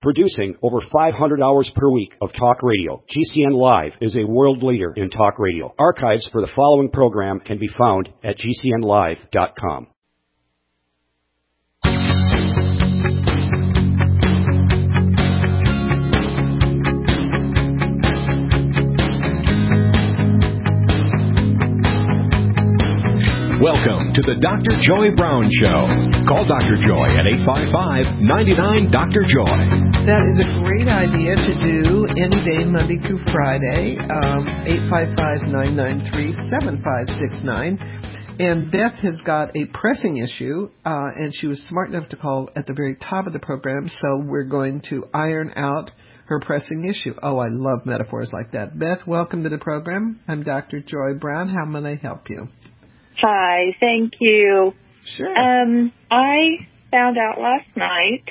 Producing over 500 hours per week of talk radio, GCN Live is a world leader in talk radio. Archives for the following program can be found at gcnlive.com. Welcome to the Dr. Joy Brown Show. Call Dr. Joy at 855-99-DR-JOY. That is a great idea to do any day, Monday through Friday, 855-993-7569. And Beth has got a pressing issue, and she was smart enough to call at the very top of the program, so we're going to iron out her pressing issue. Oh, I love metaphors like that. Beth, welcome to the program. I'm Dr. Joy Brown. How may I help you? Hi, thank you. Sure. I found out last night,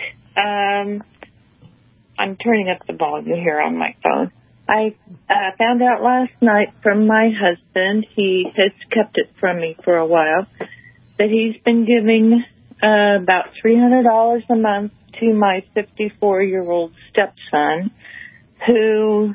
I'm turning up the volume here on my phone. I found out last night from my husband, he has kept it from me for a while, that he's been giving about $300 a month to my 54-year-old stepson who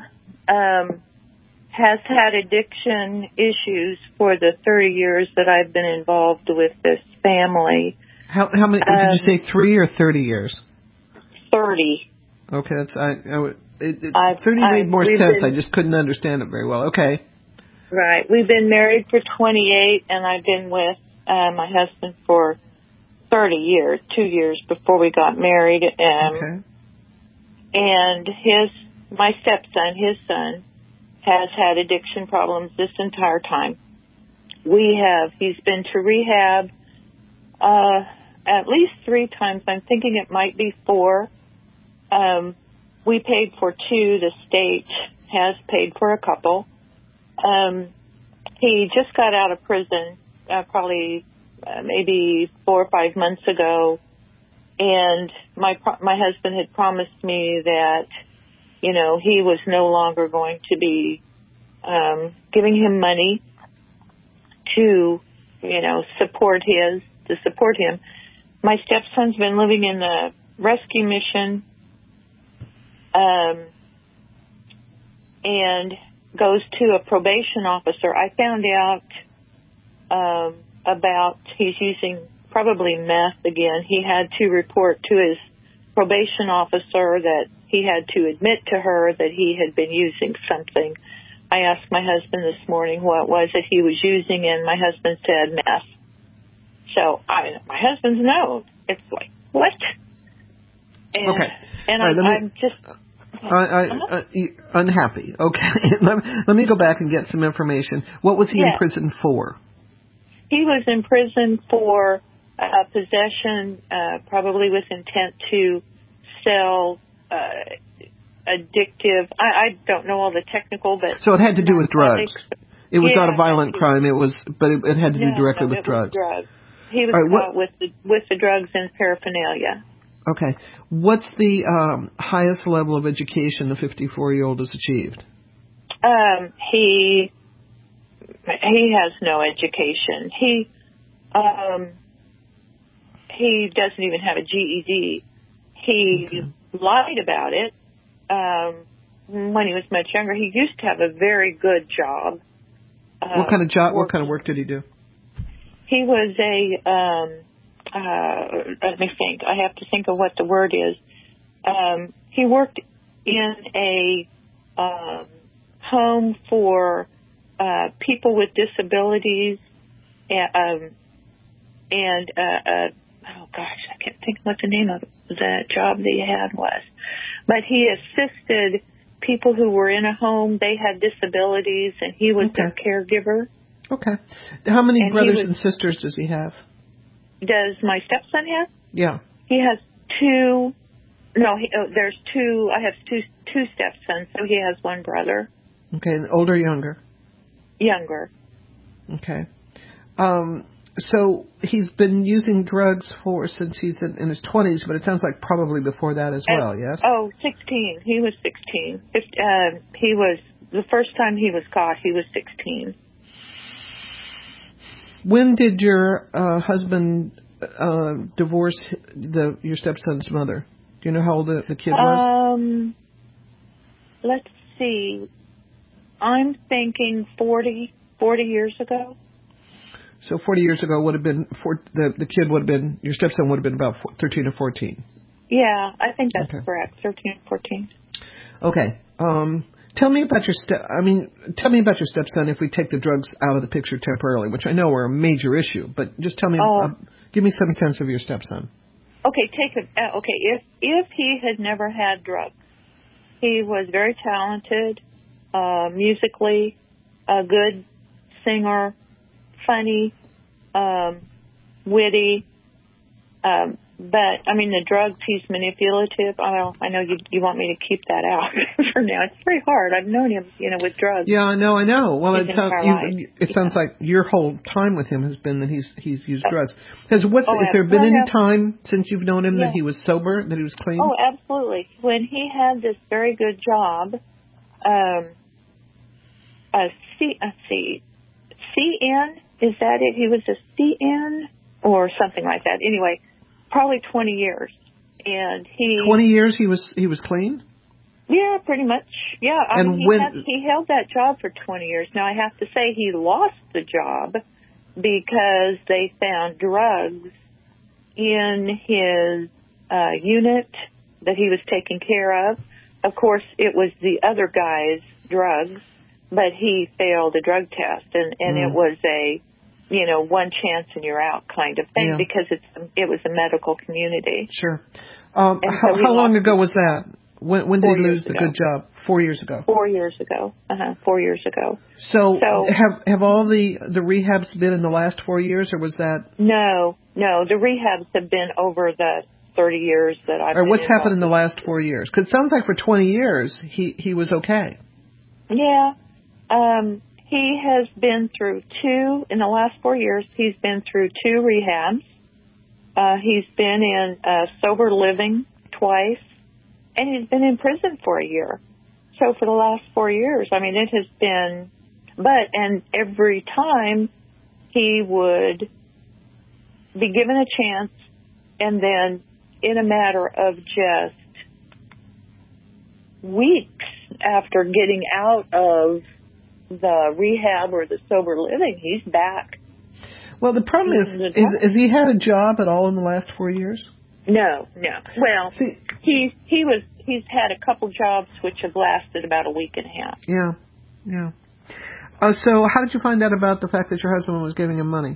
has had addiction issues for the 30 years that I've been involved with this family. How many? Did you say 3 or 30 years? 30. Okay, that's 30 made more sense. I just couldn't understand it very well. Okay. Right. We've been married for 28, and I've been with my husband for 30 years, 2 years before we got married. Okay. And my stepson, his son, has had addiction problems this entire time. He's been to rehab at least 3 times. I'm thinking it might be 4. We paid for 2. The state has paid for a couple. He just got out of prison probably maybe 4 or 5 months ago, and my husband had promised me that he was no longer going to be giving him money to support him. My stepson's been living in the rescue mission and goes to a probation officer. I found out about he's using probably meth again. He had to report to his probation officer that he had to admit to her that he had been using something. I asked my husband this morning what was it he was using, and my husband said meth. So my husband's known. It's like, what? And, okay. And I'm just unhappy. Okay. Let me go back and get some information. What was he in prison for? He was in prison for possession, probably with intent to sell addictive. I don't know all the technical, but so it had to do with drugs. It was not a violent crime. It had to do directly with drugs. Drugs. He was caught with the drugs and paraphernalia. Okay. What's the highest level of education the 54-year-old has achieved? He has no education. He doesn't even have a GED. He lied about it when he was much younger. He used to have a very good job. What kind of job? What kind of work did he do? He was let me think. I have to think of what the word is. He worked in a home for people with disabilities, and oh gosh, I can't think what the name of the job that he had was. But he assisted people who were in a home. They had disabilities, and he was their caregiver. Okay. How many brothers and sisters does he have? Does my stepson have? Yeah. He has 2. No, there's 2. I have two stepsons, so he has 1 brother. Okay, older or younger? Younger. Okay. So he's been using drugs since he's in his 20s, but it sounds like probably before that as well, yes? 16. He was 16. He was, the first time he was caught, he was 16. When did your husband divorce your stepson's mother? Do you know how old the kid was? Let's see. I'm thinking 40 years ago. So 40 years ago would have been, the kid would have been, your stepson would have been about 13 or 14. Yeah, I think that's correct, 13 or 14. Okay. Tell me about your stepson if we take the drugs out of the picture temporarily, which I know are a major issue, but just tell me, give me some sense of your stepson. Okay, if he had never had drugs, he was very talented, musically, a good singer, funny, witty, but, I mean, the drugs, he's manipulative. I know you want me to keep that out for now. It's very hard. I've known him, with drugs. Yeah, I know. Well, it sounds like your whole time with him has been that he's used drugs. Has there been any time since you've known him that he was sober, that he was clean? Oh, absolutely. When he had this very good job, CN, is that it? He was a CN or something like that. Anyway, probably 20 years. And 20 years he was clean? Yeah, pretty much. Yeah, he held that job for 20 years. Now, I have to say he lost the job because they found drugs in his unit that he was taking care of. Of course, it was the other guy's drugs, but he failed a drug test, and it was a one chance and you're out kind of thing because it was a medical community. Sure. How long ago was that? When did he lose the good job? 4 years ago. 4 years ago. 4 years ago. So have all the rehabs been in the last 4 years, or was that? No. The rehabs have been over the 30 years that I've been. What's happened in the last 4 years? Because it sounds like for 20 years he was okay. Yeah. He has been through in the last 4 years, he's been through 2 rehabs. He's been in sober living twice, and he's been in prison for a year. So for the last 4 years, I mean, it has been, and every time he would be given a chance, and then in a matter of just weeks after getting out of the rehab or the sober living, he's back. Well, the problem is he had a job at all in the last 4 years? No. Well, he's had a couple jobs which have lasted about a week and a half. Yeah. So how did you find out about the fact that your husband was giving him money?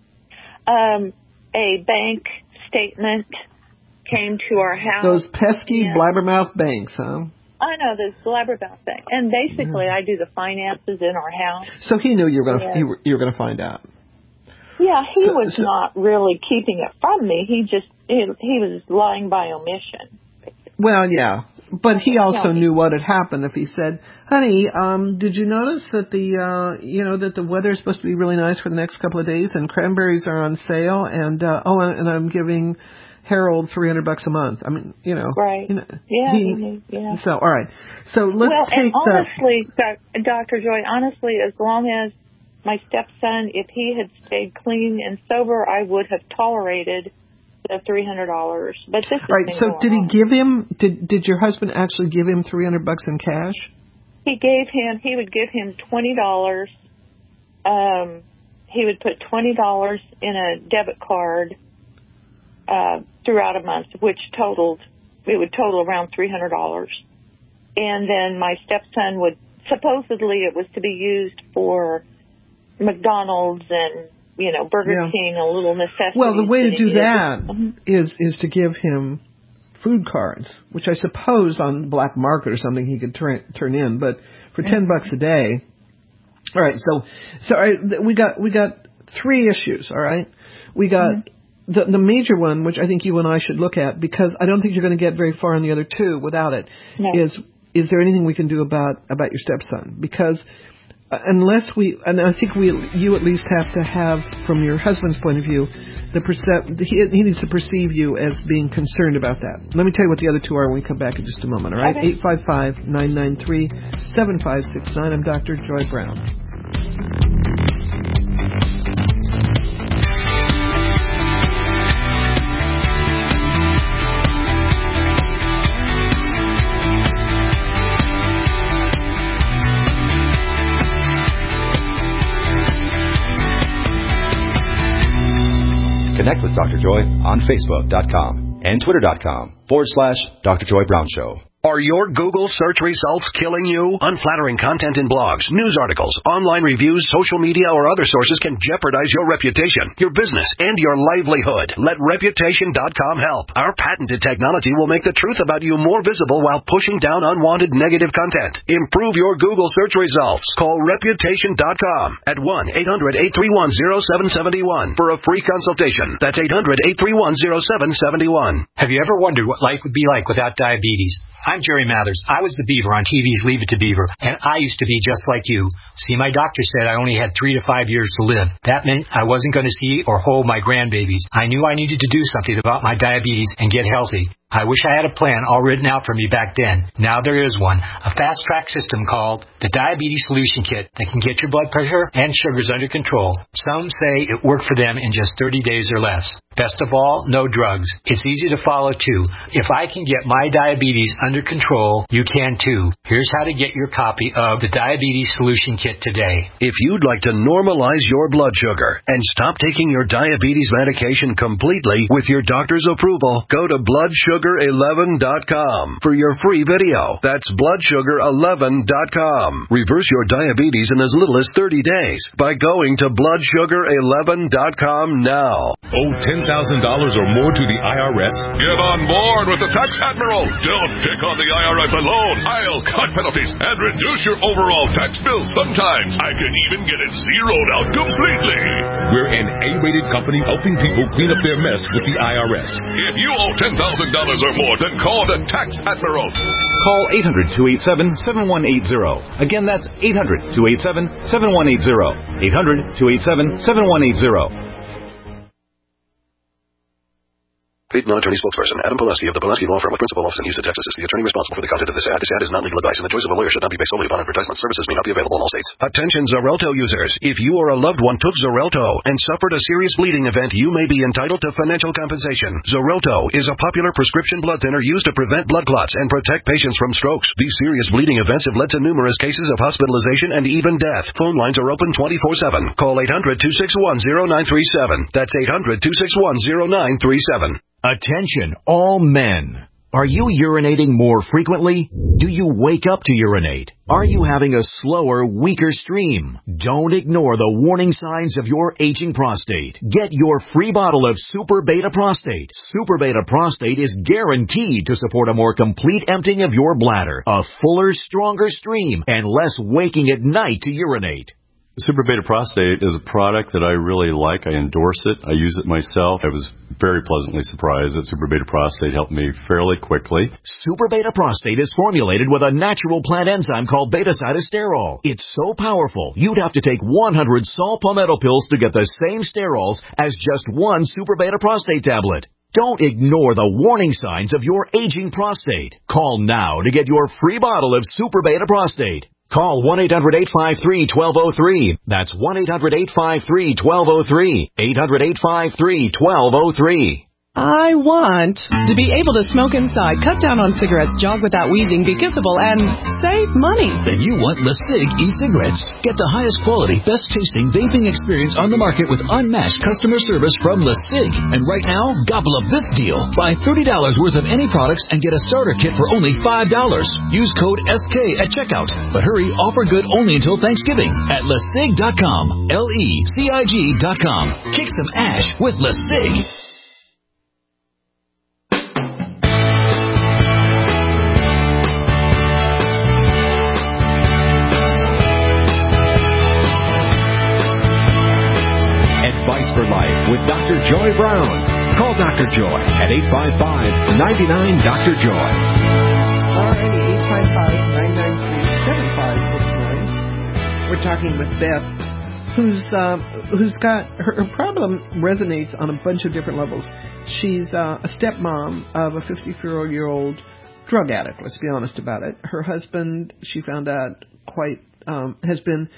A bank statement came to our house. Those pesky blabbermouth banks, huh? I know, this blabbermouth thing. And basically, I do the finances in our house. So he knew you were going to find out. Yeah, he was not really keeping it from me. He was lying by omission. Well, yeah. But he also knew what had happened if he said, honey, did you notice that that the weather is supposed to be really nice for the next couple of days and cranberries are on sale and I'm giving Harold $300 a month. I mean, Right. Yeah. So, all right. So let's take honestly, Dr. Joy, as long as my stepson, if he had stayed clean and sober, I would have tolerated the $300. But this is right. So did he give him? Did your husband actually give him $300 in cash? He would give him $20. He would put $20 in a debit card throughout a month, which would total around $300. And then my stepson supposedly it was to be used for McDonald's and, Burger King, a little necessity. Well, the way to do that is to give him food cards, which I suppose on the black market or something he could turn in, but for $10 a day. All right, so all right, we got 3 issues, all right? We got the major one, which I think you and I should look at, because I don't think you're going to get very far on the other 2 without it, is there anything we can do about your stepson? Because unless and I think you at least have to have, from your husband's point of view, he needs to perceive you as being concerned about that. Let me tell you what the other 2 are when we come back in just a moment, all right? Okay. 855-993-7569. I'm Dr. Joy Brown. Connect with Dr. Joy on Facebook.com and Twitter.com/Dr. Joy Brown Show. Are your Google search results killing you? Unflattering content in blogs, news articles, online reviews, social media, or other sources can jeopardize your reputation, your business, and your livelihood. Let Reputation.com help. Our patented technology will make the truth about you more visible while pushing down unwanted negative content. Improve your Google search results. Call Reputation.com at 1-800-831-0771 for a free consultation. That's 800-831-0771. Have you ever wondered what life would be like without diabetes? I'm Jerry Mathers. I was the Beaver on TV's Leave It to Beaver, and I used to be just like you. See, my doctor said I only had 3 to 5 years to live. That meant I wasn't going to see or hold my grandbabies. I knew I needed to do something about my diabetes and get healthy. I wish I had a plan all written out for me back then. Now there is one, a fast-track system called the Diabetes Solution Kit that can get your blood pressure and sugars under control. Some say it worked for them in just 30 days or less. Best of all, no drugs. It's easy to follow, too. If I can get my diabetes under control, you can, too. Here's how to get your copy of the Diabetes Solution Kit today. If you'd like to normalize your blood sugar and stop taking your diabetes medication completely with your doctor's approval, go to bloodsugar11.com for your free video. That's bloodsugar11.com. Reverse your diabetes in as little as 30 days by going to bloodsugar11.com now. Owe $10,000 or more to the IRS? Get on board with the Tax Admiral. Don't pick on the IRS alone. I'll cut penalties and reduce your overall tax bill. Sometimes I can even get it zeroed out completely. We're an A-rated company helping people clean up their mess with the IRS. If you owe $10,000 or more, then call the Tax Admiral. Call 800-287-7180. Again, that's 800-287-7180. 800-287-7180. Paid non-attorney spokesperson Adam Pulaski of the Pulaski Law Firm with principal office in Houston, Texas, is the attorney responsible for the content of this ad. This ad is not legal advice, and the choice of a lawyer should not be based solely upon advertisement. Services may not be available in all states. Attention Xarelto users. If you or a loved one took Xarelto and suffered a serious bleeding event, you may be entitled to financial compensation. Xarelto is a popular prescription blood thinner used to prevent blood clots and protect patients from strokes. These serious bleeding events have led to numerous cases of hospitalization and even death. Phone lines are open 24/7. Call 800-261-0937. That's 800-261-0937. Attention, all men. Are you urinating more frequently? Do you wake up to urinate? Are you having a slower, weaker stream? Don't ignore the warning signs of your aging prostate. Get your free bottle of Super Beta Prostate. Super Beta Prostate is guaranteed to support a more complete emptying of your bladder, a fuller, stronger stream, and less waking at night to urinate. Super Beta Prostate is a product that I really like. I endorse it. I use it myself. I was very pleasantly surprised that Super Beta Prostate helped me fairly quickly. Super Beta Prostate is formulated with a natural plant enzyme called beta-cytosterol. It's so powerful, you'd have to take 100 saw palmetto pills to get the same sterols as just one Super Beta Prostate tablet. Don't ignore the warning signs of your aging prostate. Call now to get your free bottle of Super Beta Prostate. Call 1-800-853-1203. That's 1-800-853-1203. 800-853-1203. I want to be able to smoke inside, cut down on cigarettes, jog without wheezing, be kissable, and save money. Then you want LeSig e-cigarettes. Get the highest quality, best tasting vaping experience on the market with unmatched customer service from LeSig. And right now, gobble up this deal. Buy $30 worth of any products and get a starter kit for only $5. Use code SK at checkout. But hurry, offer good only until Thanksgiving at LeSig.com. LeCig.com. Kick some ash with LeSig. For Life with Dr. Joy Brown. Call Dr. Joy at 855-99-DR-JOY. Alrighty, 855-993-7569. We're talking with Beth, who's got her problem resonates on a bunch of different levels. She's a stepmom of a 54-year-old drug addict. Let's be honest about it. Her husband, she found out, has been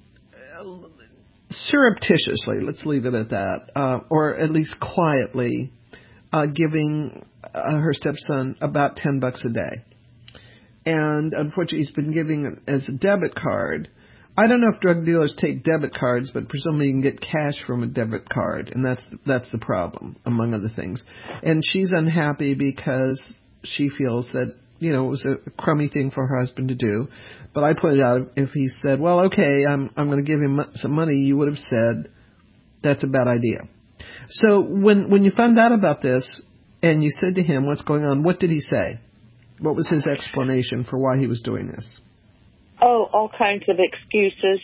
surreptitiously, let's leave it at that, or at least quietly, giving her stepson about $10 a day. And unfortunately, he's been giving it as a debit card I don't know if drug dealers take debit cards, but presumably you can get cash from a debit card, and that's the problem, among other things. And she's unhappy because she feels that, you know, it was a crummy thing for her husband to do. But I pointed out, if he said, well, okay, I'm going to give him some money, you would have said, that's a bad idea. So when you found out about this and you said to him, what's going on, what did he say? What was his explanation for why he was doing this? Oh, all kinds of excuses.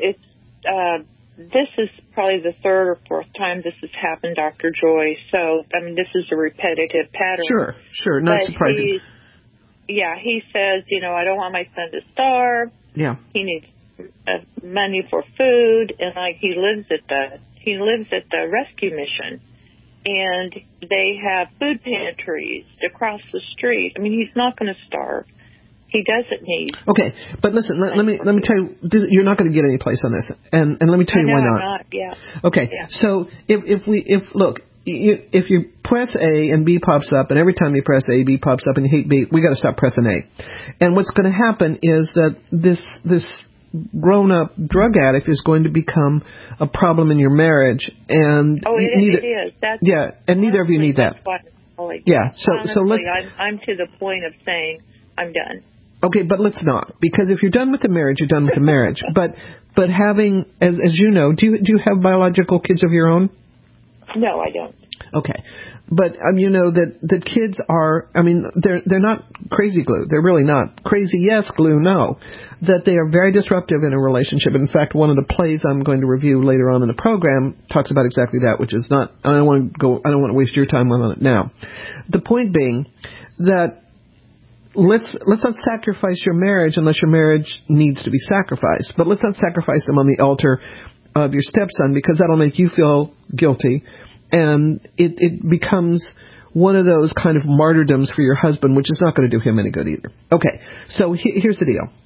This is probably the third or fourth time this has happened, Dr. Joy. So, I mean, this is a repetitive pattern. Sure, not surprising. He says, you know, I don't want my son to starve. Yeah. He needs money for food, and like he lives at the rescue mission, and they have food pantries across the street. I mean, he's not going to starve. He doesn't need. Okay, but listen, let me tell you, you're not going to get any place on this, and let me tell you why not. I'm not. Yeah. Okay, yeah. So if you press A and B pops up, and every time you press A, B pops up, and you hate B, we got to stop pressing A. And what's going to happen is that this grown-up drug addict is going to become a problem in your marriage, and it is. Neither of you need that. Yeah. So let's. I'm to the point of saying I'm done. Okay, but let's not, because if you're done with the marriage, you're done with the marriage. But having, as you know, do you have biological kids of your own? No, I don't. Okay, but you know that kids are. I mean, they're not crazy glue. They're really not crazy. Yes, glue. No, that they are very disruptive in a relationship. In fact, one of the plays I'm going to review later on in the program talks about exactly that, which is not. I don't want to waste your time on it now. The point being that. Let's not sacrifice your marriage unless your marriage needs to be sacrificed. But let's not sacrifice them on the altar of your stepson, because that'll make you feel guilty, and it becomes one of those kind of martyrdoms for your husband, which is not going to do him any good either. Okay, so here's the deal.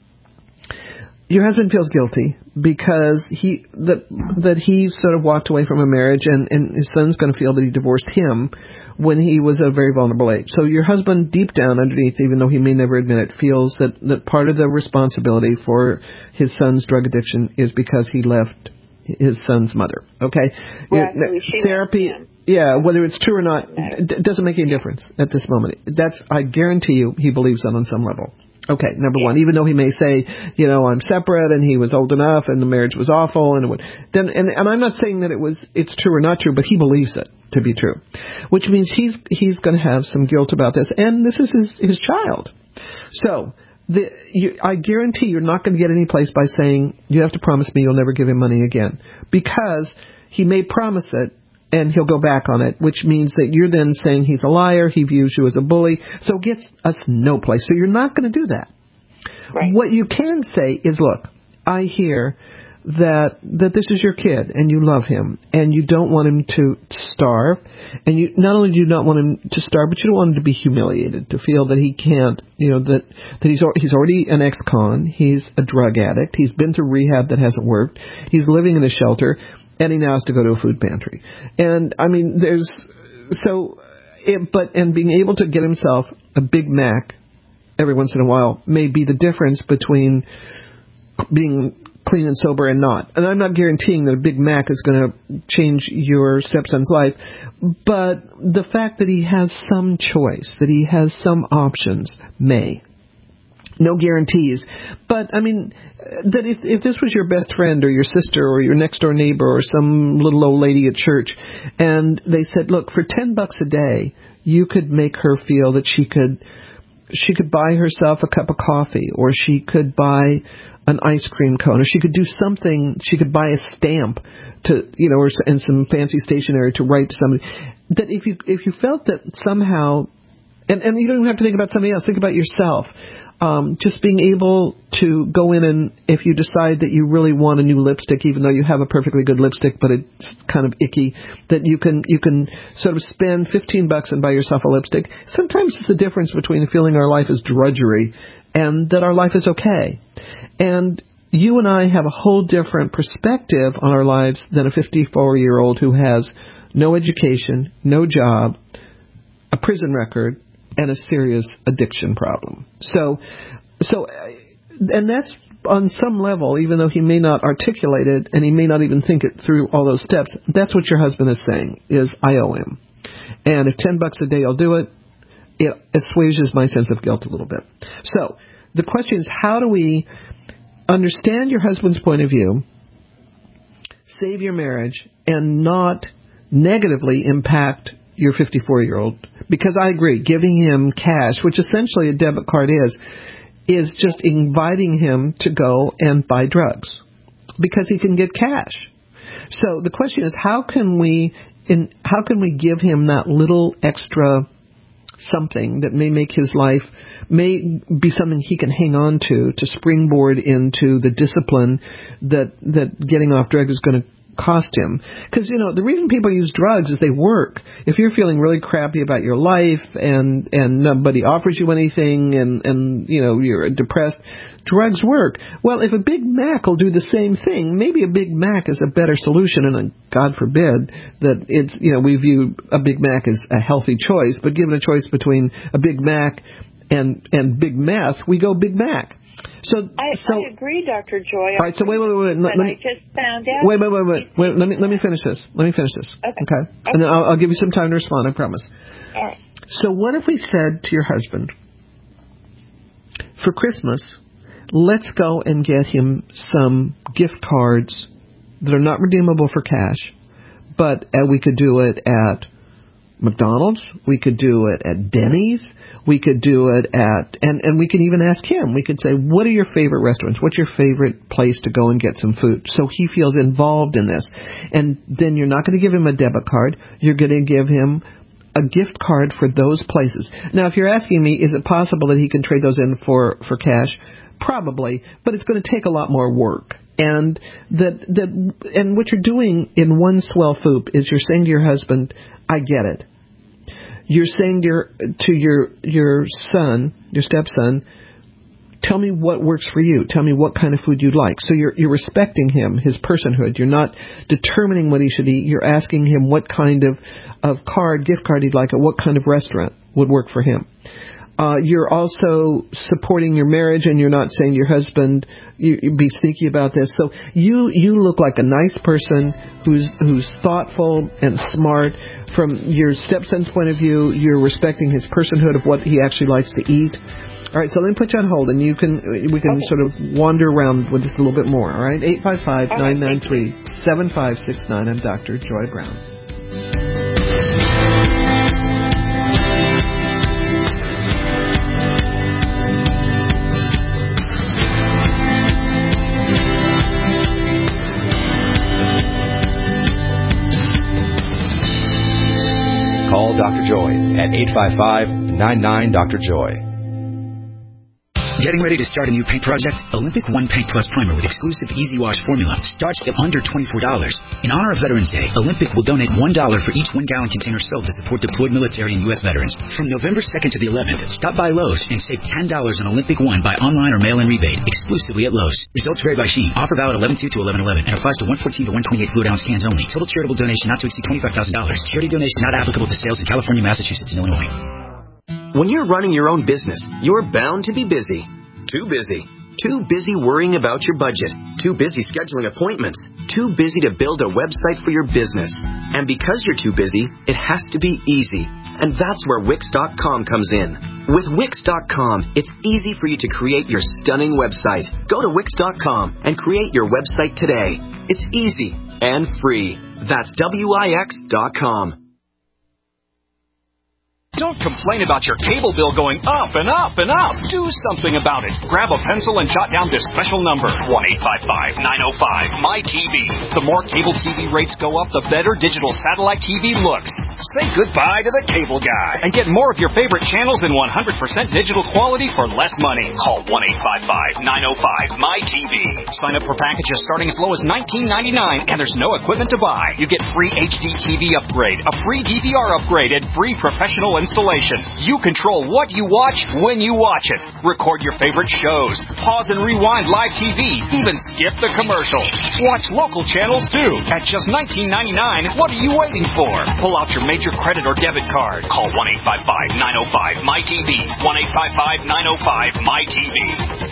Your husband feels guilty because he sort of walked away from a marriage, and his son's going to feel that he divorced him when he was at a very vulnerable age. So your husband, deep down underneath, even though he may never admit it, feels that part of the responsibility for his son's drug addiction is because he left his son's mother. Okay? Well, therapy, whether it's true or not, it doesn't make any difference at this moment. I guarantee you he believes that on some level. Okay, number one, even though he may say, you know, I'm separate and he was old enough and the marriage was awful and I'm not saying that it's true or not true, but he believes it to be true, which means he's going to have some guilt about this, and this is his child. So I guarantee you're not going to get any place by saying you have to promise me you'll never give him money again, because he may promise it and he'll go back on it, which means that you're then saying he's a liar, he views you as a bully, so it gets us no place. So you're not going to do that. Right. What you can say is, look, I hear that this is your kid and you love him and you don't want him to starve, and you not only do you not want him to starve, but you don't want him to be humiliated, to feel that he can't, you know, that he's already an ex-con, he's a drug addict, he's been through rehab that hasn't worked, he's living in a shelter, and he now has to go to a food pantry. And I mean, and being able to get himself a Big Mac every once in a while may be the difference between being clean and sober and not. And I'm not guaranteeing that a Big Mac is going to change your stepson's life, but the fact that he has some choice, that he has some options, may. No guarantees. But, I mean, that if this was your best friend or your sister or your next door neighbor or some little old lady at church, and they said, look, for $10 a day, you could make her feel that she could buy herself a cup of coffee, or she could buy an ice cream cone, or she could do something, she could buy a stamp to, you know, and some fancy stationery to write to somebody, that if you felt that somehow, and you don't even have to think about somebody else, think about yourself. Just being able to go in, and if you decide that you really want a new lipstick, even though you have a perfectly good lipstick, but it's kind of icky, that you can sort of spend $15 and buy yourself a lipstick. Sometimes it's the difference between feeling our life is drudgery and that our life is okay. And you and I have a whole different perspective on our lives than a 54-year-old who has no education, no job, a prison record, and a serious addiction problem. So, and that's on some level, even though he may not articulate it and he may not even think it through all those steps, that's what your husband is saying, is I owe him. And if $10 a day will do it, it assuages my sense of guilt a little bit. So the question is, how do we understand your husband's point of view, save your marriage, and not negatively impact your 54-year-old? Because I agree, giving him cash, which essentially a debit card is just inviting him to go and buy drugs because he can get cash. So the question is, how can we give him that little extra something that may make his life, may be something he can hang on to springboard into the discipline that getting off drugs is going to cost him? Because, the reason people use drugs is they work. If you're feeling really crappy about your life and nobody offers you anything and you're depressed, drugs work. Well, if a Big Mac will do the same thing, maybe a Big Mac is a better solution, and God forbid that it's, we view a Big Mac as a healthy choice, but given a choice between a Big Mac and Big Meth, we go Big Mac. I agree, Dr. Joy. All right, so wait. I just found out. Wait. Let me finish this. Okay. And then I'll give you some time to respond, I promise. All right. So what if we said to your husband, for Christmas, let's go and get him some gift cards that are not redeemable for cash, but we could do it at McDonald's, we could do it at Denny's, we could do it at, and we can even ask him. We could say, what are your favorite restaurants? What's your favorite place to go and get some food? So he feels involved in this. And then you're not going to give him a debit card. You're going to give him a gift card for those places. Now, if you're asking me, is it possible that he can trade those in for cash? Probably, but it's going to take a lot more work. And and what you're doing in one swell swoop is you're saying to your husband, I get it. You're saying to your son, your stepson, tell me what works for you. Tell me what kind of food you'd like. So you're respecting him, his personhood. You're not determining what he should eat. You're asking him what kind of gift card he'd like, or what kind of restaurant would work for him. You're also supporting your marriage, and you're not saying to your husband, you be sneaky about this. So you look like a nice person who's thoughtful and smart. From your stepson's point of view, you're respecting his personhood of what he actually likes to eat. All right, so let me put you on hold, and we can sort of wander around with this a little bit more. All right, 855-993-7569. I'm Dr. Joy Brown. Call Dr. Joy at 855-99-DR-JOY. Getting ready to start a new paint project? Olympic One Paint Plus Primer with exclusive Easy Wash formula starts at under $24. In honor of Veterans Day, Olympic will donate $1 for each 1-gallon container sold to support deployed military and U.S. veterans. From November 2nd to the 11th, stop by Lowe's and save $10 on Olympic One by online or mail-in rebate exclusively at Lowe's. Results vary by sheen. Offer valid 11/2 to 11/11 and applies to 114 to 128 fluid ounce cans only. Total charitable donation not to exceed $25,000. Charity donation not applicable to sales in California, Massachusetts, and Illinois. When you're running your own business, you're bound to be busy. Too busy. Too busy worrying about your budget. Too busy scheduling appointments. Too busy to build a website for your business. And because you're too busy, it has to be easy. And that's where Wix.com comes in. With Wix.com, it's easy for you to create your stunning website. Go to Wix.com and create your website today. It's easy and free. That's Wix.com. Don't complain about your cable bill going up and up and up. Do something about it. Grab a pencil and jot down this special number, 1-855-905-MY-TV. The more cable TV rates go up, the better digital satellite TV looks. Say goodbye to the cable guy and get more of your favorite channels in 100% digital quality for less money. Call 1-855-905-MY-TV. Sign up for packages starting as low as $19.99, and there's no equipment to buy. You get free HD TV upgrade, a free DVR upgrade, and free professional installation. You control what you watch when you watch it. Record your favorite shows. Pause and rewind live TV. Even skip the commercials. Watch local channels too. At just $19.99, what are you waiting for? Pull out your major credit or debit card. Call 1-855-905-MY-TV. 1-855-905-MY-TV.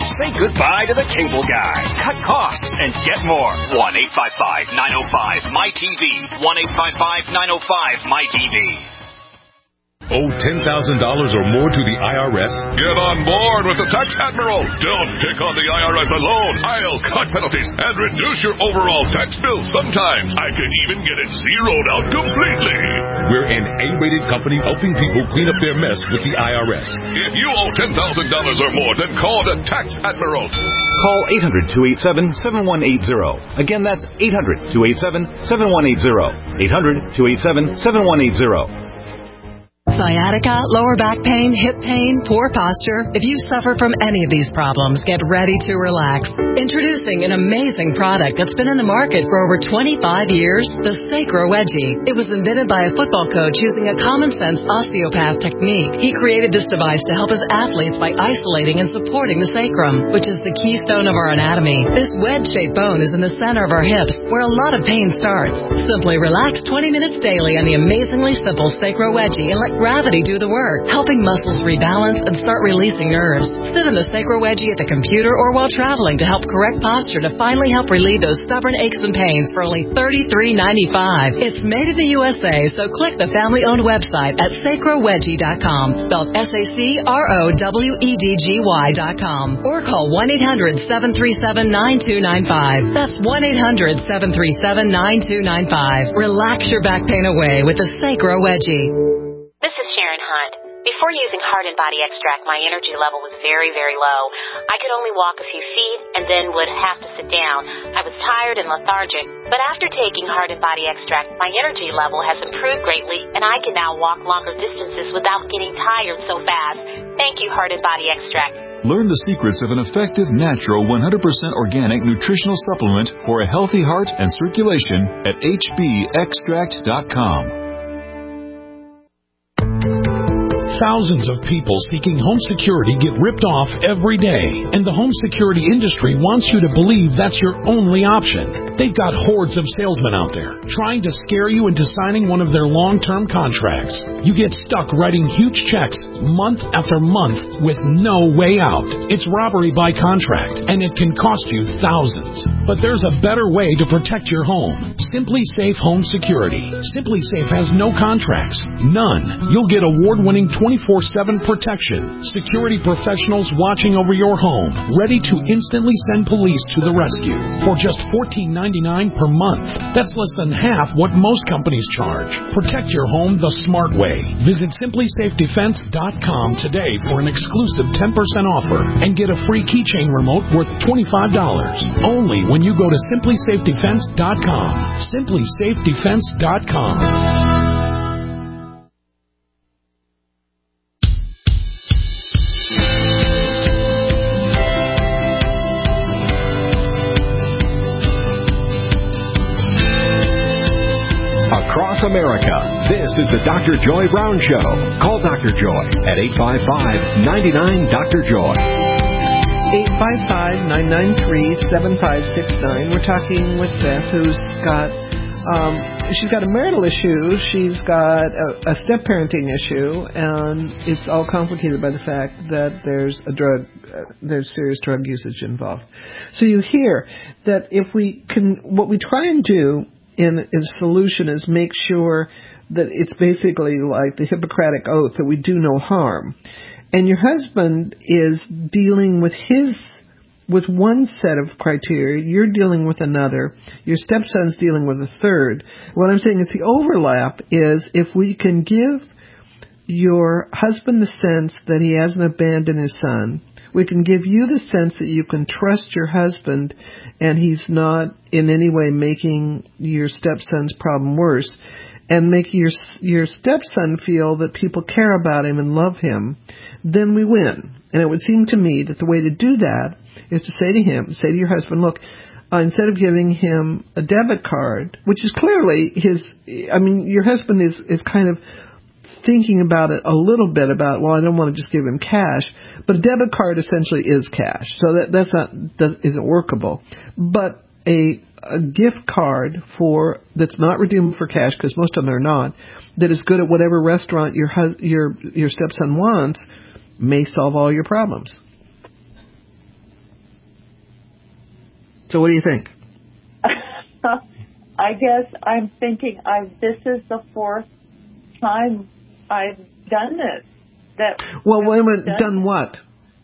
Say goodbye to the cable guy. Cut costs and get more. 1-855-905-MyTV. 1-855-905-MyTV. Owe $10,000 or more to the IRS? Get on board with the Tax Admiral. Don't take on the IRS alone. I'll cut penalties and reduce your overall tax bill. Sometimes I can even get it zeroed out completely. We're an A-rated company helping people clean up their mess with the IRS. If you owe $10,000 or more, then call the Tax Admiral. Call 800-287-7180. Again, that's 800-287-7180. 800-287-7180. Sciatica, lower back pain, hip pain, poor posture. If you suffer from any of these problems, get ready to relax. Introducing an amazing product that's been in the market for over 25 years, the Sacro Wedgie. It was invented by a football coach using a common-sense osteopath technique. He created this device to help his athletes by isolating and supporting the sacrum, which is the keystone of our anatomy. This wedge-shaped bone is in the center of our hips, where a lot of pain starts. Simply relax 20 minutes daily on the amazingly simple Sacro Wedgie and let gravity do the work, helping muscles rebalance and start releasing nerves. Sit in the Sacro Wedgie at the computer or while traveling to help correct posture to finally help relieve those stubborn aches and pains for only $33.95. It's made in the USA, so click the family-owned website at sacrowedgie.com, spelled SACROWEDGY.com, or call 1-800-737-9295. That's 1-800-737-9295. Relax your back pain away with the Sacro Wedgie. This is Sharon Hunt. Before using Heart and Body Extract, my energy level was very, very low. I could only walk a few feet and then would have to sit down. I was tired and lethargic. But after taking Heart and Body Extract, my energy level has improved greatly, and I can now walk longer distances without getting tired so fast. Thank you, Heart and Body Extract. Learn the secrets of an effective, natural, 100% organic nutritional supplement for a healthy heart and circulation at hbextract.com. Thousands of people seeking home security get ripped off every day, and the home security industry wants you to believe that's your only option. They've got hordes of salesmen out there trying to scare you into signing one of their long-term contracts. You get stuck writing huge checks month after month with no way out. It's robbery by contract, and it can cost you thousands. But there's a better way to protect your home. Simply Safe Home Security. Simply Safe has no contracts. None. You'll get award-winning 24/7 protection. Security professionals watching over your home, ready to instantly send police to the rescue for just $14.99 per month. That's less than half what most companies charge. Protect your home the smart way. Visit simplysafedefense.com today for an exclusive 10% offer and get a free keychain remote worth $25. Only when you go to simplysafedefense.com. simplysafedefense.com. Across America, this is the Dr. Joy Brown Show. Call Dr. Joy at 855-99-DR-JOY. 855-993-7569. We're talking with Beth, who's got she's got a marital issue, she's got a step-parenting issue, and it's all complicated by the fact that there's serious drug usage involved. So you hear that if we can, what we try and do in a solution is make sure that it's basically like the Hippocratic Oath, that we do no harm. And your husband is dealing with one set of criteria, you're dealing with another, your stepson's dealing with a third. What I'm saying is the overlap is if we can give your husband the sense that he hasn't abandoned his son, we can give you the sense that you can trust your husband and he's not in any way making your stepson's problem worse, and make your stepson feel that people care about him and love him, then we win. And it would seem to me that the way to do that is to say to your husband, look, instead of giving him a debit card, which is clearly your husband is kind of thinking about it a little bit about, well, I don't want to just give him cash, but a debit card essentially is cash, so that isn't workable. But a gift card that's not redeemable for cash, because most of them are not, that is good at whatever restaurant your stepson wants, may solve all your problems. So what do you think? I guess I'm thinking this is the fourth time I've done this. Well, wait a minute, done what?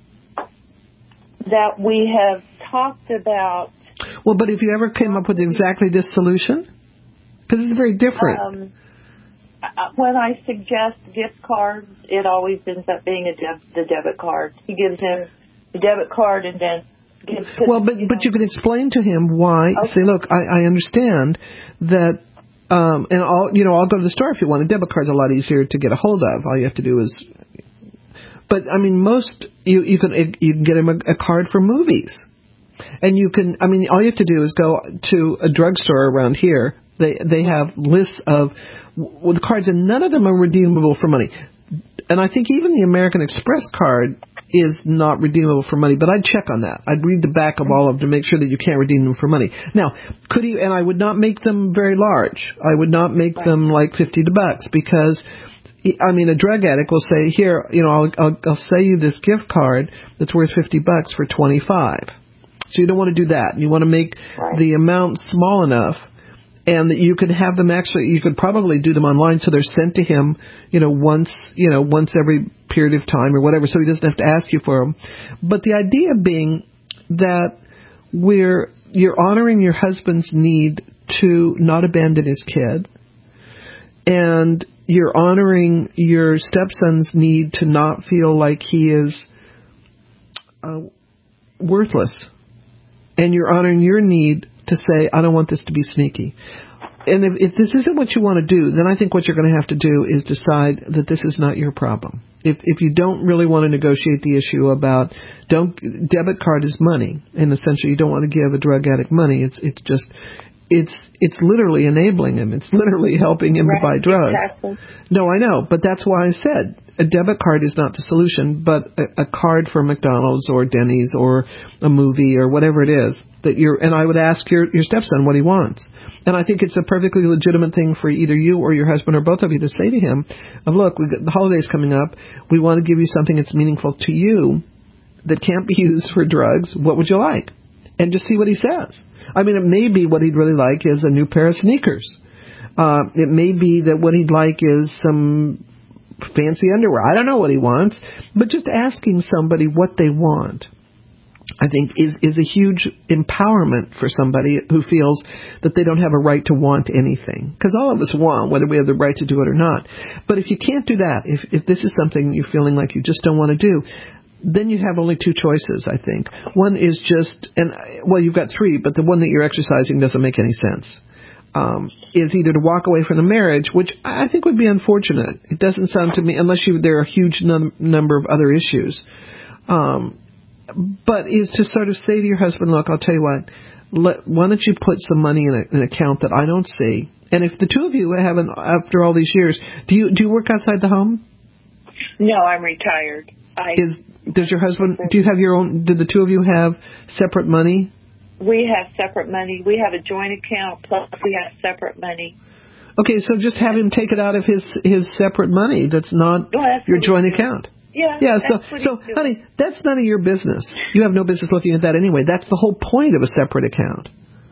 That we have talked about. Well, but if you ever came up with exactly this solution? Because it's very different. When I suggest gift cards, it always ends up being the debit card. He gives him the debit card and then gives. Well, but you can explain to him why. Okay. Say, look, I understand that, and I'll go to the store if you want. A debit card's a lot easier to get a hold of. All you have to do is. But I mean, you can get him a card for movies, and you can. I mean, all you have to do is go to a drugstore around here. They have lists of with cards, and none of them are redeemable for money. And I think even the American Express card is not redeemable for money. But I'd check on that. I'd read the back of all of them to make sure that you can't redeem them for money. Now, could you? And I would not make them very large. I would not make them like $50 because. I mean, a drug addict will say, "Here, I'll sell you this gift card that's worth $50 for $25." So you don't want to do that. You want to make the amount small enough, and that you could have them actually. You could probably do them online, so they're sent to him, once every period of time or whatever, so he doesn't have to ask you for them. But the idea being that you're honoring your husband's need to not abandon his kid, and you're honoring your stepson's need to not feel like he is worthless. And you're honoring your need to say, I don't want this to be sneaky. And if this isn't what you want to do, then I think what you're going to have to do is decide that this is not your problem. If you don't really want to negotiate the issue about debit card is money, and essentially you don't want to give a drug addict money. It's literally enabling him. It's literally helping him to buy drugs. Exactly. No, I know, but that's why I said a debit card is not the solution, but a card for McDonald's or Denny's or a movie or whatever it is and I would ask your stepson what he wants. And I think it's a perfectly legitimate thing for either you or your husband or both of you to say to him, look, we've got the holidays coming up. We want to give you something that's meaningful to you that can't be used for drugs. What would you like? And just see what he says. I mean, it may be what he'd really like is a new pair of sneakers. It may be that what he'd like is some fancy underwear. I don't know what he wants. But just asking somebody what they want, I think, is a huge empowerment for somebody who feels that they don't have a right to want anything. Because all of us want, whether we have the right to do it or not. But if you can't do that, if this is something you're feeling like you just don't want to do, then you have only two choices, I think. One is you've got three, but the one that you're exercising doesn't make any sense. Is either to walk away from the marriage, which I think would be unfortunate. It doesn't sound to me, unless there are a huge number of other issues. But is to sort of say to your husband, look, I'll tell you what, why don't you put some money in an account that I don't see? And if the two of you haven't, after all these years, do you work outside the home? No, I'm retired. Does your husband, do you have your own, do the two of you have separate money? We have separate money. We have a joint account, plus we have separate money. Okay, so just have him take it out of his separate money that's not your joint account. Yeah, so honey, that's none of your business. You have no business looking at that anyway. That's the whole point of a separate account.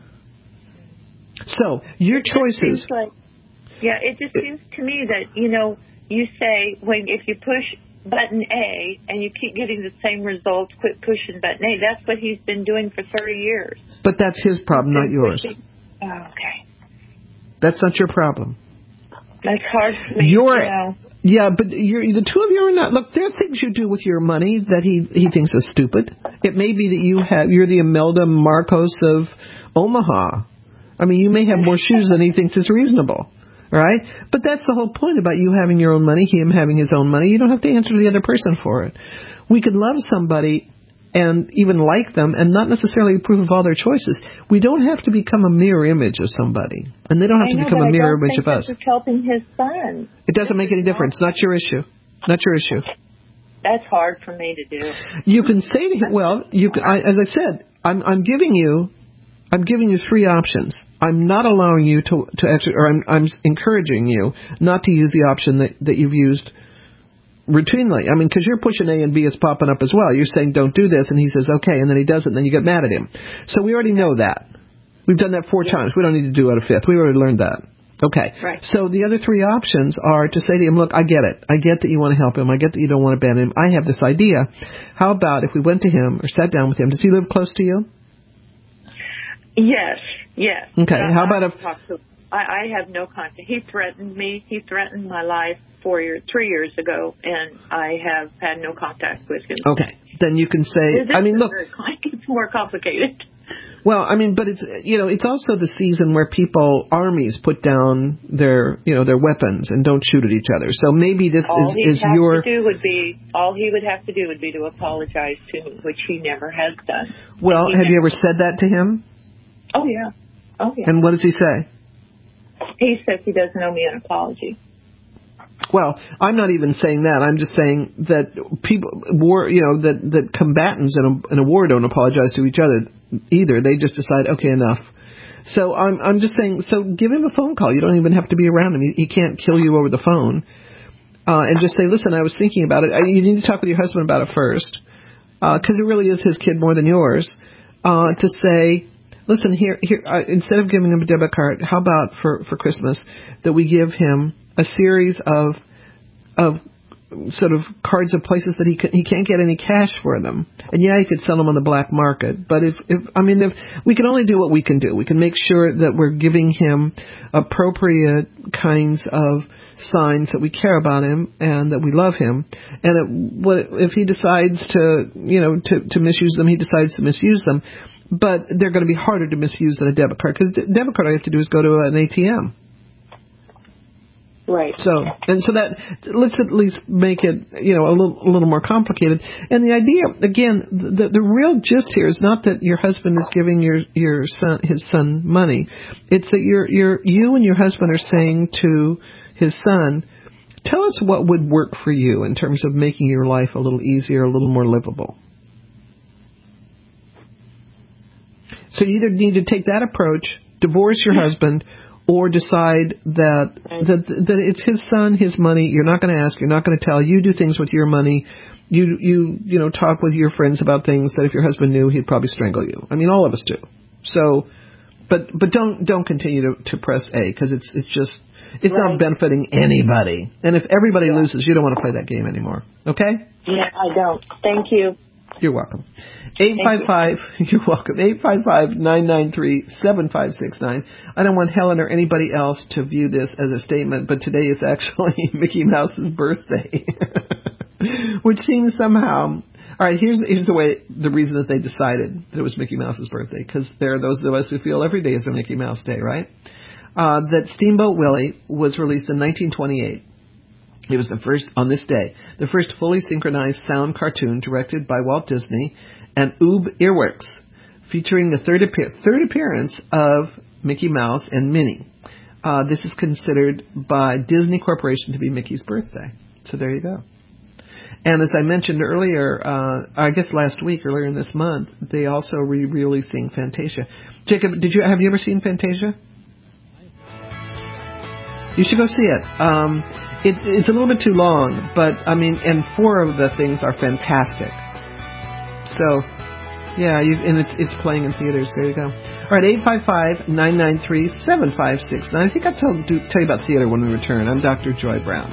So, your choices. It just seems to me that, you say if you push button A and you keep getting the same results, quit pushing button A. That's what he's been doing for 30 years. But that's his problem, not yours. Oh, okay. That's not your problem. That's hard for me. Yeah, but the two of you are not. Look, there are things you do with your money that he thinks is stupid. It may be that you're the Imelda Marcos of Omaha. I mean, you may have more shoes than he thinks is reasonable, right? But that's the whole point about you having your own money, him having his own money. You don't have to answer to the other person for it. We could love somebody and even like them and not necessarily approve of all their choices. We don't have to become a mirror image of somebody. And they don't have to become a mirror image of us. This is helping his son. It doesn't make any difference. Not your issue. Not your issue. That's hard for me to do. You can say to him, as I said, I'm giving you three options. I'm not allowing you to actually, or I'm encouraging you not to use the option that you've used routinely. I mean, because you're pushing A and B is popping up as well. You're saying don't do this, and he says okay, and then he does it, and then you get mad at him. So we already know that. We've done that 4 times. We don't need to do it a 5th. We already learned that. Okay. Right. So the other 3 options are to say to him, look, I get it. I get that you want to help him. I get that you don't want to abandon him. I have this idea. How about if we went to him or sat down with him? Does he live close to you? Yes. Okay. How about if... I have no contact. He threatened me. He threatened my life 3 years ago, and I have had no contact with him. Okay. Then you can say, look... It's more complicated. Well, but it's, it's also the season where armies put down their weapons and don't shoot at each other. So maybe this all he would have to do would be to apologize to me, which he never has done. Well, have you ever said that to him? Oh, yeah. And what does he say? He says he doesn't owe me an apology. Well, I'm not even saying that. I'm just saying that that combatants in a war don't apologize to each other either. They just decide, okay, enough. So I'm just saying, so give him a phone call. You don't even have to be around him. He can't kill you over the phone. And just say, listen, I was thinking about it. You need to talk with your husband about it first, because it really is his kid more than yours. To say, listen, here, instead of giving him a debit card, how about for Christmas that we give him a series of sort of cards of places that he can't get any cash for them, and he could sell them on the black market. But if we can only do what we can do, we can make sure that we're giving him appropriate kinds of signs that we care about him and that we love him. And if he decides to misuse them, he decides to misuse them. But they're going to be harder to misuse than a debit card, because debit card all you have to do is go to an ATM. Right. So that let's at least make it a little more complicated. And the idea, again, the real gist here is not that your husband is giving his son money. It's that you and your husband are saying to his son, tell us what would work for you in terms of making your life a little easier, a little more livable. So you either need to take that approach, divorce your husband, or decide that it's his son, his money. You're not going to ask. You're not going to tell. You do things with your money. You talk with your friends about things that if your husband knew, he'd probably strangle you. I mean, all of us do. So, but don't continue to press A, because it's not benefiting anybody. And if everybody loses, you don't want to play that game anymore. Okay? Yeah, I don't. Thank you. You're welcome. 855, you're welcome. 855-993-7569. I don't want Helen or anybody else to view this as a statement, but today is actually Mickey Mouse's birthday, which seems somehow. All right, here's the reason that they decided that it was Mickey Mouse's birthday, because there are those of us who feel every day is a Mickey Mouse Day, right? That Steamboat Willie was released in 1928. It was the first fully synchronized sound cartoon directed by Walt Disney and Ube Earworks, featuring the third appearance of Mickey Mouse and Minnie. This is considered by Disney Corporation to be Mickey's birthday. So there you go. And as I mentioned earlier, I guess last week, earlier in this month, they also re-releasing Fantasia. Jacob, have you ever seen Fantasia? You should go see it. It's a little bit too long, but and 4 of the things are fantastic. So, yeah, and it's playing in theaters. There you go. All right, 855-993-7569. I think I'll tell you about theater when we return. I'm Dr. Joy Brown.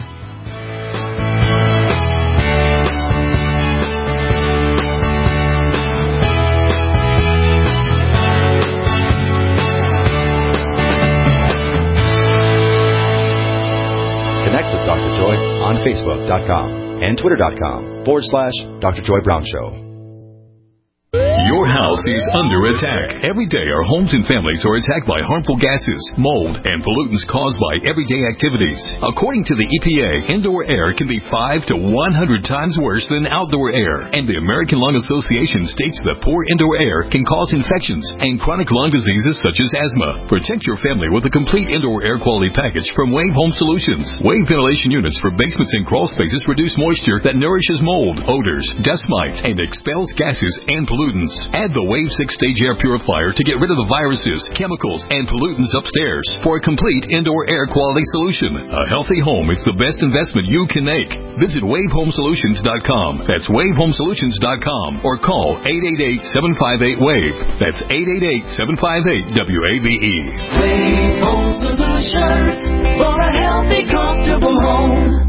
Connect with Dr. Joy on Facebook.com and Twitter.com/Dr. Joy Brown Show. Your house is under attack. Every day, our homes and families are attacked by harmful gases, mold, and pollutants caused by everyday activities. According to the EPA, indoor air can be 5 to 100 times worse than outdoor air. And the American Lung Association states that poor indoor air can cause infections and chronic lung diseases such as asthma. Protect your family with a complete indoor air quality package from Wave Home Solutions. Wave ventilation units for basements and crawl spaces reduce moisture that nourishes mold, odors, dust mites, and expels gases and pollutants. Add the Wave 6-stage air purifier to get rid of the viruses, chemicals, and pollutants upstairs for a complete indoor air quality solution. A healthy home is the best investment you can make. Visit WaveHomeSolutions.com. That's WaveHomeSolutions.com or call 888-758-WAVE. That's 888-758-WAVE. Wave Home Solutions for a healthy, comfortable home.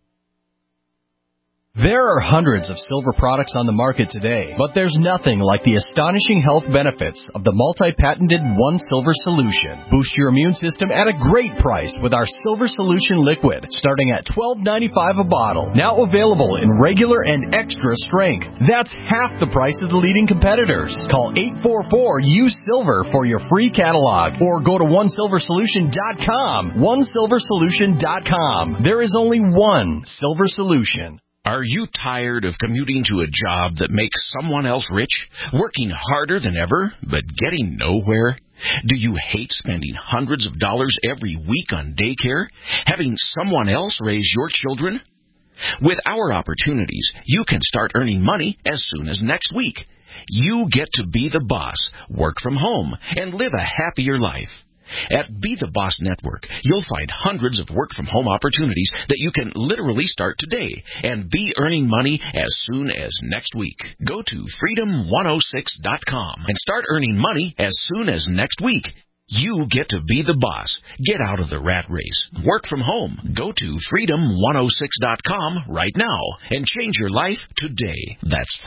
There are hundreds of silver products on the market today, but there's nothing like the astonishing health benefits of the multi-patented One Silver Solution. Boost your immune system at a great price with our Silver Solution Liquid, starting at $12.95 a bottle. Now available in regular and extra strength. That's half the price of the leading competitors. Call 844-USILVER for your free catalog, or go to OneSilverSolution.com. OneSilverSolution.com. There is only one Silver Solution. Are you tired of commuting to a job that makes someone else rich, working harder than ever, but getting nowhere? Do you hate spending hundreds of dollars every week on daycare, having someone else raise your children? With our opportunities, you can start earning money as soon as next week. You get to be the boss, work from home, and live a happier life. At Be the Boss Network, you'll find hundreds of work-from-home opportunities that you can literally start today and be earning money as soon as next week. Go to Freedom106.com and start earning money as soon as next week. You get to be the boss. Get out of the rat race. Work from home. Go to Freedom106.com right now and change your life today. That's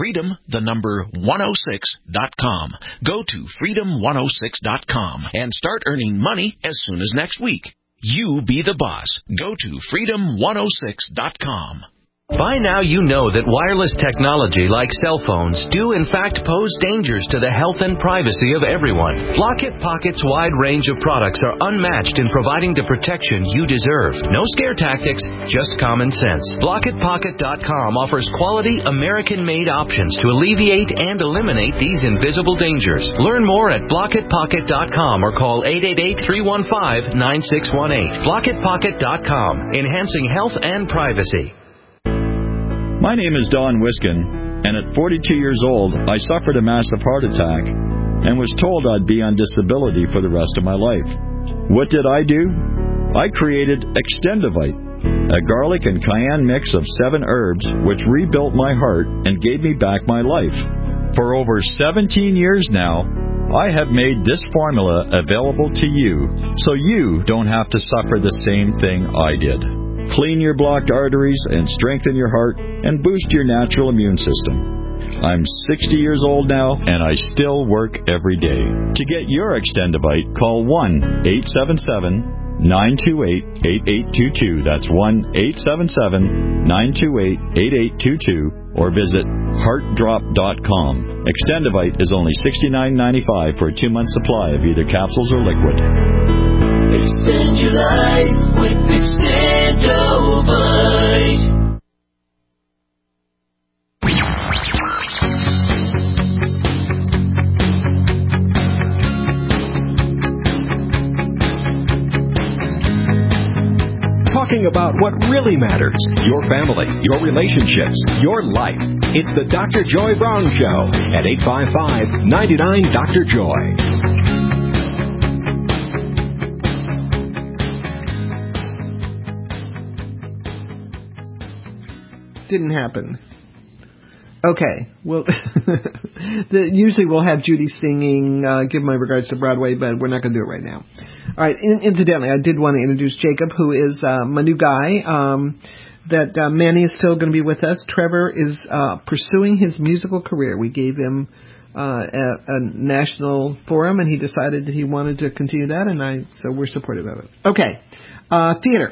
Freedom106.com. Go to Freedom106.com and start earning money as soon as next week. You be the boss. Go to Freedom106.com. By now you know that wireless technology like cell phones do in fact pose dangers to the health and privacy of everyone. Blockit Pocket's wide range of products are unmatched in providing the protection you deserve. No scare tactics, just common sense. BlockitPocket.com offers quality American-made options to alleviate and eliminate these invisible dangers. Learn more at BlockitPocket.com or call 888-315-9618. BlockitPocket.com, enhancing health and privacy. My name is Don Wiskin, and at 42 years old, I suffered a massive heart attack and was told I'd be on disability for the rest of my life. What did I do? I created Extendivite, a garlic and cayenne mix of 7 herbs which rebuilt my heart and gave me back my life. For over 17 years now, I have made this formula available to you so you don't have to suffer the same thing I did. Clean your blocked arteries and strengthen your heart and boost your natural immune system. I'm 60 years old now, and I still work every day. To get your Extendivite, call 1-877-928-8822. That's 1-877-928-8822. Or visit heartdrop.com. Extendivite is only $69.95 for a 2-month supply of either capsules or liquid. Extend your life with Extendivite. Talking about what really matters, your family, your relationships, your life. It's the Dr. Joy Brown Show at 855-99-DR-JOY. Didn't happen. Okay, well, usually we'll have Judy singing, give my regards to Broadway, but we're not going to do it right now. All right, incidentally, I did want to introduce Jacob, who is my new guy, that Manny is still going to be with us. Trevor is pursuing his musical career. We gave him a national forum, and he decided that he wanted to continue that, and so we're supportive of it. Okay, theater.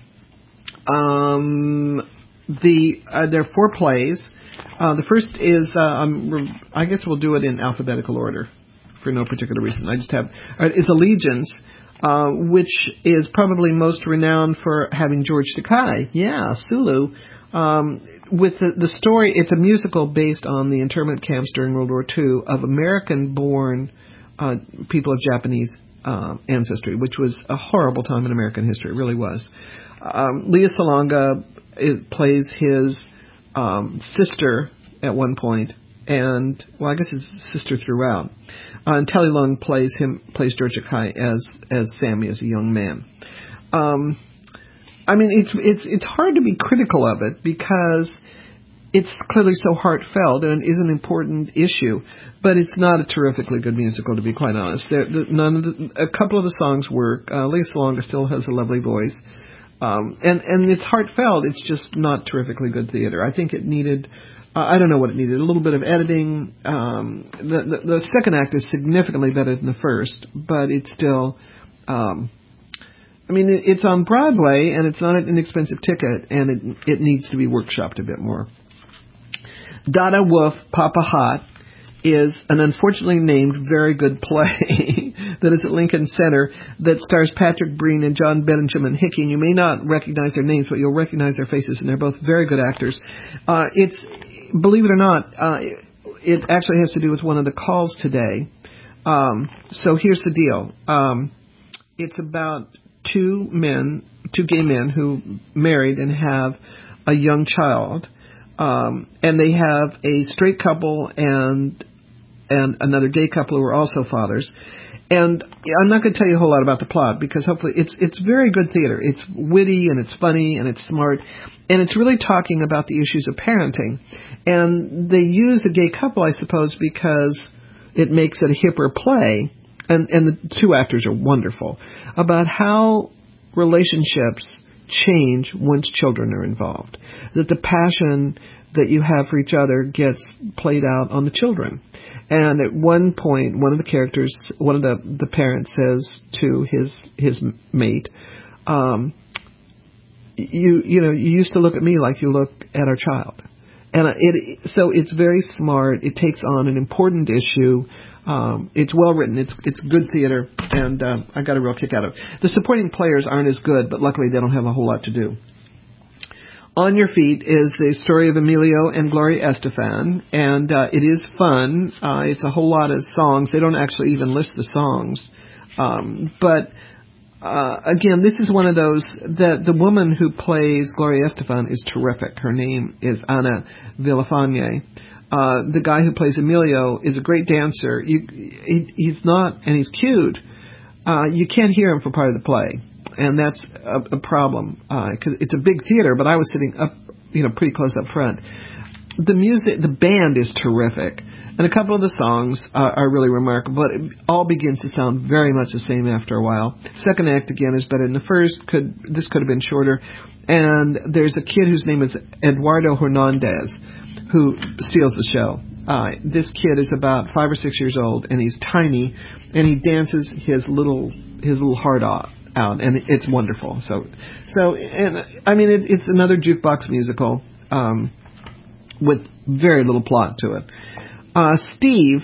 There are 4 plays. The first is, I guess we'll do it in alphabetical order for no particular reason. I just have, it's Allegiance, which is probably most renowned for having George Takei. Yeah, Sulu. With the story, it's a musical based on the internment camps during World War II of American-born people of Japanese ancestry, which was a horrible time in American history. It really was. Lea Salonga plays his sister at one point, and well, I guess his sister throughout. And Telly Long plays George Takei as Sammy as a young man. I mean, it's hard to be critical of it because it's clearly so heartfelt and it is an important issue, but it's not a terrifically good musical, to be quite honest. A couple of the songs work. Lea Salonga still has a lovely voice, and it's heartfelt. It's just not terrifically good theater. I think it needed. I don't know what it needed. A little bit of editing. The second act is significantly better than the first, but it's still. I mean, it's on Broadway, and it's not an inexpensive ticket, and it needs to be workshopped a bit more. Dada Wolf, Papa Hot is an unfortunately named very good play that is at Lincoln Center that stars Patrick Breen and John Benjamin Hickey. And you may not recognize their names, but you'll recognize their faces, and they're both very good actors. Believe it or not, it actually has to do with one of the calls today. So here's the deal. It's about two gay men who married and have a young child. And they have a straight couple and another gay couple who are also fathers. And I'm not going to tell you a whole lot about the plot because hopefully it's very good theater. It's witty and it's funny and it's smart. And it's really talking about the issues of parenting. And they use a gay couple, I suppose, because it makes it a hipper play. And the two actors are wonderful about how relationships change once children are involved. That the passion that you have for each other gets played out on the children. And at one point, one of the parents says to his mate, you used to look at me like you look at our child. And so it's very smart. It takes on an important issue. It's well written. It's good theater, and I got a real kick out of it. The supporting players aren't as good, but luckily they don't have a whole lot to do. On Your Feet is the story of Emilio and Gloria Estefan, and it is fun. It's a whole lot of songs. They don't actually even list the songs, but again, this is one of those that the woman who plays Gloria Estefan is terrific. Her name is Ana Villafañe. The guy who plays Emilio is a great dancer. He's not, and he's cute. You can't hear him for part of the play, and that's a problem. 'Cause it's a big theater, but I was sitting up, pretty close up front. The music, the band is terrific, and a couple of the songs are really remarkable. But it all begins to sound very much the same after a while. Second act again is better than the first. This could have been shorter. And there's a kid whose name is Eduardo Hernandez, who steals the show. This kid is about 5 or 6 years old, and he's tiny, and he dances his little heart out, and it's wonderful. It's another jukebox musical with very little plot to it. Steve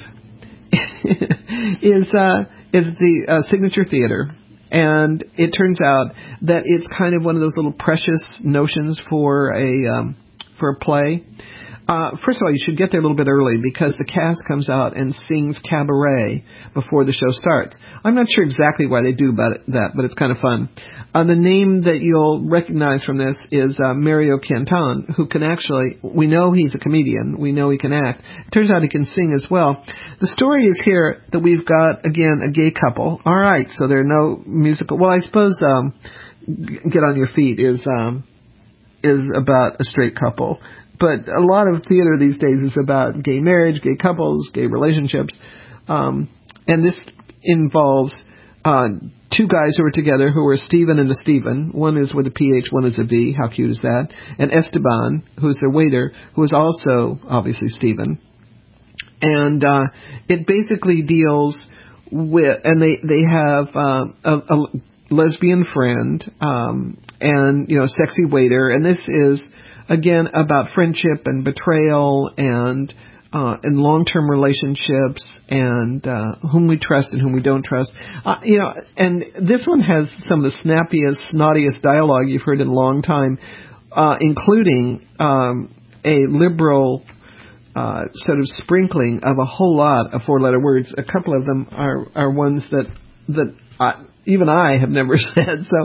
is the Signature Theater. And it turns out that it's kind of one of those little precious notions for a play. First of all, you should get there a little bit early because the cast comes out and sings cabaret before the show starts. I'm not sure exactly why they do that, but it's kind of fun. The name that you'll recognize from this is Mario Canton, who can actually, we know he's a comedian, we know he can act. It turns out he can sing as well. The story is here that we've got, again, a gay couple. All right, so there are no musical. Well, I suppose Get on Your Feet is about a straight couple. But a lot of theater these days is about gay marriage, gay couples, gay relationships. And this involves two guys who are together who are Stephen and a Stephen. One is with a PH, one is a V. How cute is that? And Esteban, who's their waiter, who is also obviously Stephen. And it basically deals with, and they have a lesbian friend and, sexy waiter. And this is, again, about friendship and betrayal and long-term relationships and whom we trust and whom we don't trust. And this one has some of the snappiest, snottiest dialogue you've heard in a long time, including a liberal sort of sprinkling of a whole lot of four-letter words. A couple of them are ones that even I have never said. So,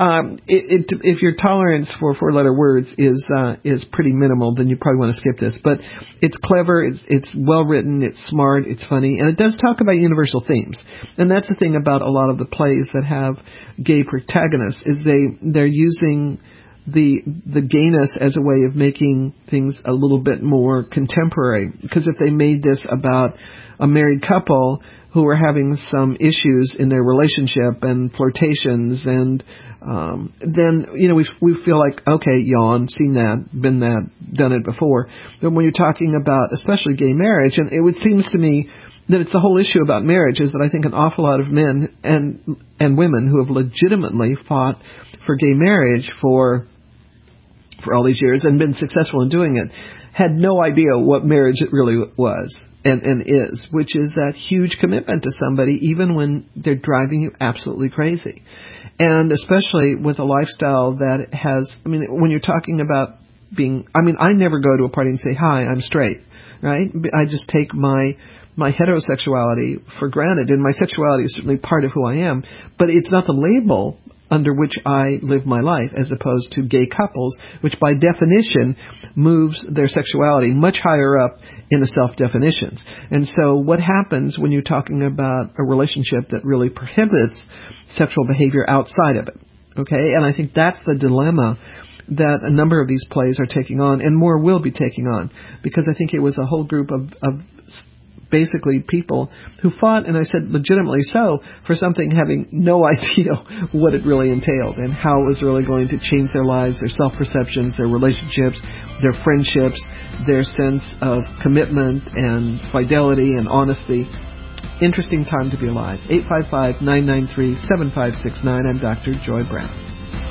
if your tolerance for 4-letter words is pretty minimal, then you probably want to skip this. But it's clever, it's well written, it's smart, it's funny, and it does talk about universal themes. And that's the thing about a lot of the plays that have gay protagonists, is they're using the gayness as a way of making things a little bit more contemporary. Because if they made this about a married couple who are having some issues in their relationship and flirtations, and then, we feel like, okay, yawn, seen that, been that, done it before. But when you're talking about especially gay marriage, and it seems to me that it's the whole issue about marriage, is that I think an awful lot of men and women who have legitimately fought for gay marriage for all these years and been successful in doing it had no idea what marriage it really was. And is, which is that huge commitment to somebody, even when they're driving you absolutely crazy. And especially with a lifestyle that has, when you're talking about I never go to a party and say, hi, I'm straight, right? I just take my heterosexuality for granted, and my sexuality is certainly part of who I am, but it's not the label under which I live my life, as opposed to gay couples, which by definition moves their sexuality much higher up in the self-definitions. And so what happens when you're talking about a relationship that really prohibits sexual behavior outside of it? Okay, and I think that's the dilemma that a number of these plays are taking on, and more will be taking on, because I think it was a whole group of basically people who fought, and I said legitimately so, for something having no idea what it really entailed and how it was really going to change their lives, their self-perceptions, their relationships, their friendships, their sense of commitment and fidelity and honesty. Interesting time to be alive. 855-993-7569. I'm Dr. Joy Brown.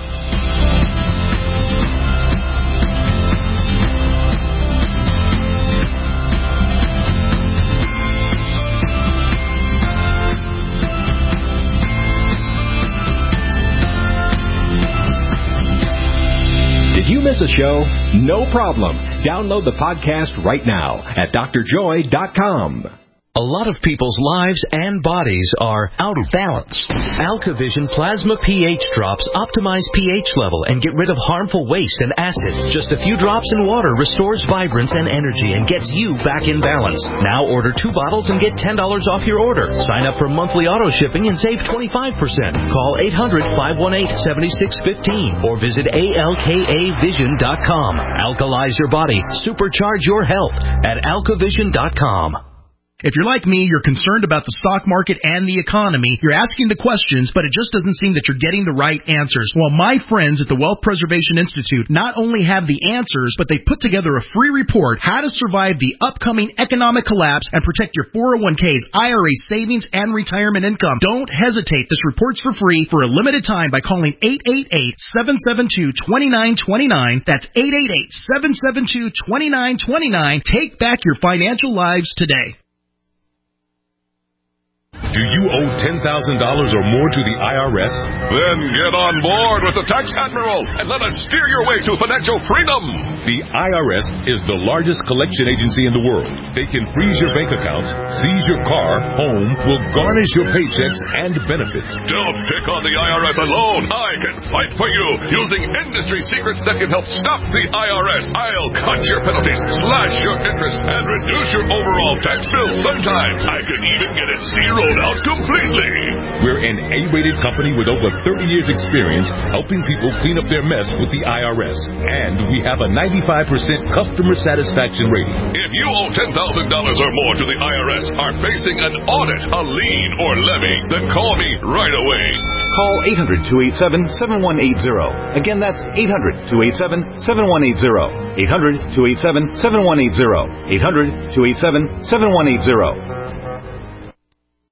Did you miss a show? No problem. Download the podcast right now at drjoy.com. A lot of people's lives and bodies are out of balance. AlkaVision Plasma pH drops optimize pH level and get rid of harmful waste and acids. Just a few drops in water restores vibrance and energy and gets you back in balance. Now order 2 bottles and get $10 off your order. Sign up for monthly auto shipping and save 25%. Call 800-518-7615 or visit alkavision.com. Alkalize your body. Supercharge your health at alkavision.com. If you're like me, you're concerned about the stock market and the economy. You're asking the questions, but it just doesn't seem that you're getting the right answers. Well, my friends at the Wealth Preservation Institute not only have the answers, but they put together a free report, How to Survive the Upcoming Economic Collapse and Protect Your 401ks, IRA savings, and retirement income. Don't hesitate. This report's for free for a limited time by calling 888-772-2929. That's 888-772-2929. Take back your financial lives today. Do you owe $10,000 or more to the IRS? Then get on board with the Tax Admiral and let us steer your way to financial freedom. The IRS is the largest collection agency in the world. They can freeze your bank accounts, seize your car, home, will garnish your paychecks and benefits. Don't pick on the IRS alone. I can fight for you using industry secrets that can help stop the IRS. I'll cut your penalties, slash your interest, and reduce your overall tax bill. Sometimes I can even get it zeroed out completely. We're an A-rated company with over 30 years experience helping people clean up their mess with the IRS. And we have a 95% customer satisfaction rating. If you owe $10,000 or more to the IRS, are facing an audit, a lien, or levy, then call me right away. Call 800-287-7180. Again, that's 800-287-7180. 800-287-7180. 800-287-7180.